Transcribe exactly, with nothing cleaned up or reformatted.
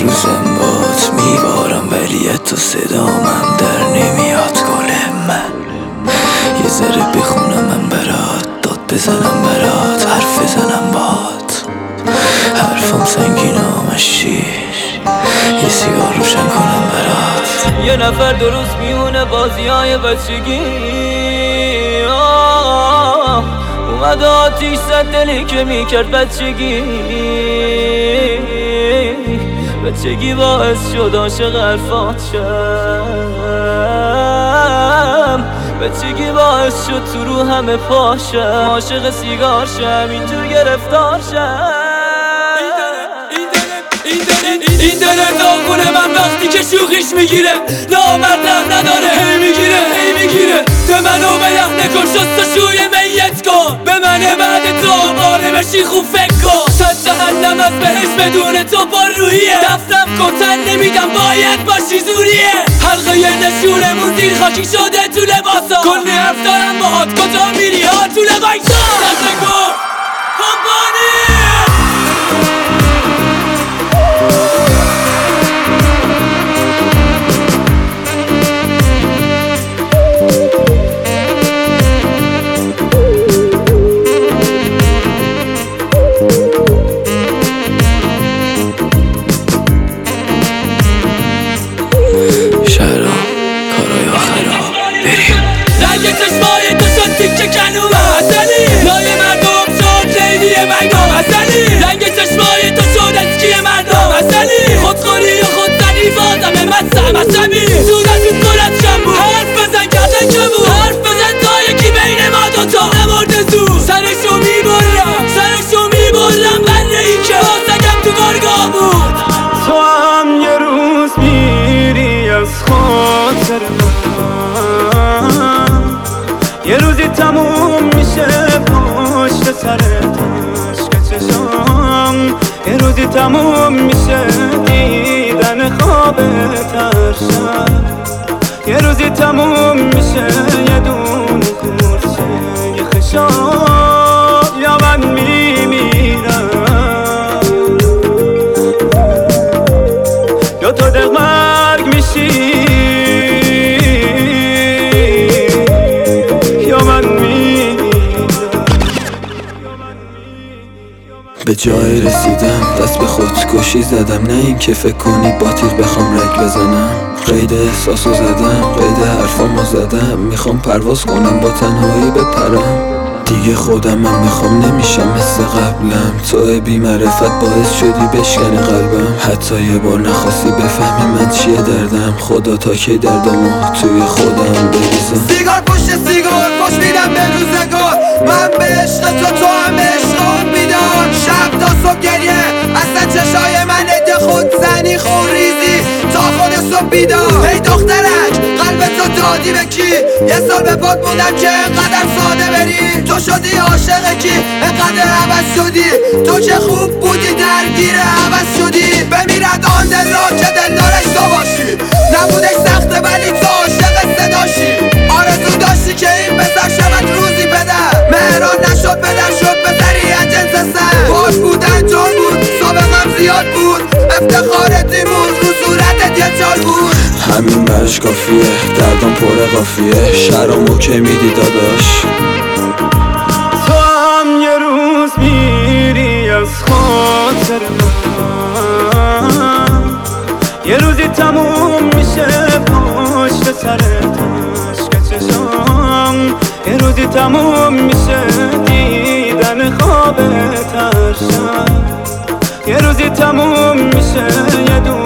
روزم بات میبارم ولی تو صدامم در نمیاد گل من. یه ذره بخونم من برات، داد بزنم برات، حرف بزنم بات. حرفم سنگین آمش شیر، یه سیگار روشن کنم برات. یه نفر درست میونه بازی های بچگی، اومد آتیش زد دلی که میکرد بچگی. بچگی باعث شد عاشق حرفات شم، بچگی باعث شد تو رو همه پاشم، عاشق سیگار شم، اینجور گرفتار شم. این دل داغونه من وقتی که شوخیش میگیره، نامردم نداره هی میگیره هی میگیره. تو منو به لحنه کن، شستشوی میت کن، به منه بعد تو قانه بشی خوب فکر کن. صد جهنم از بهش بدون تو پر روحیه، دفتم کن تن نمیدم باید باشی زوریه. حلقه یه نشونمون زیر خاکی شده تو لباسا، کلی حرف دارم باهات کجا میری ها تو لبایسا. دست کن کمپانی چشمای تو شد تیکه کنوم حسنی، لای مردم شد لیلی مردم حسنی. رنگ چشمای تو شد اسکی مردم حسنی، خودخوری و خودزنی بازم مستم عصبی. صورتت صورت شم بود، حرف بزن کردن که بود، حرف بزن تا یکی بین ما دوتا نمارده زود. سرشو میبرم سرشو میبرم بله ای که آسگم تو بارگاه بود. تو هم یه روز میری از خاطر من، یه روزی تموم میشه پشت سرت عشق چشام، یه روزی تموم میشه دیدن خوابت هر شب، یه روزی تموم میشه یه دونه قورچه یه خشاب، یا من میمیرم یا تو دق مرگ میشی. به جای رسیدم دست به خودکشی زدم، نه این که فکر کنی با تیر بخوام رگ بزنم. قید احساسو زدم قید حرفامو زدم، میخوام پرواز کنم با تنهایی بپرم. دیگه خودم من میخوام نمیشم مثل قبلم، تو بی معرفت باعث شدی بشکنی قلبم. حتی یه بار نخواستی بفهمی من چیه دردم، خدا تا کی دردمو توی خودم بریزم. سیگار پشت سیگار خوش میدم به روزگار، من به عشق تو تو هم عشقام بیدار. شب تا صبح گریه اصلا چشای من عده خود زنی خونریزی تا خود صبح بیدار. ای دخترک قلب تو دادی به کی، یه سال به پات موندم که انقدر ساده بری. تو شدی عاشق کی انقدر عوض شدی، تو که خوب بودی درگیر عوض شدی. بمیرد آن دل را که دلدارش تو باشی، نبودش سخته ولی تو عاشق صداشی. آرزو داشتی که این پسر شود روزی پدر، مهران نشد پدر شد پسری از جنس سر. پاک بودن جان بود سابقم زیاد بود، افتخار تیمون رو صورتت یه چال بود. همین برش کافیه دردم پر قافیه، شرمو که میدی داداش. تو هم یه روز میری از خاطر من، یه روزی تموم میشه پشت سرت عشق چشام، یه روزی تموم میشه دیدن خوابت هر شب، یه روزی تموم میشه یه دونه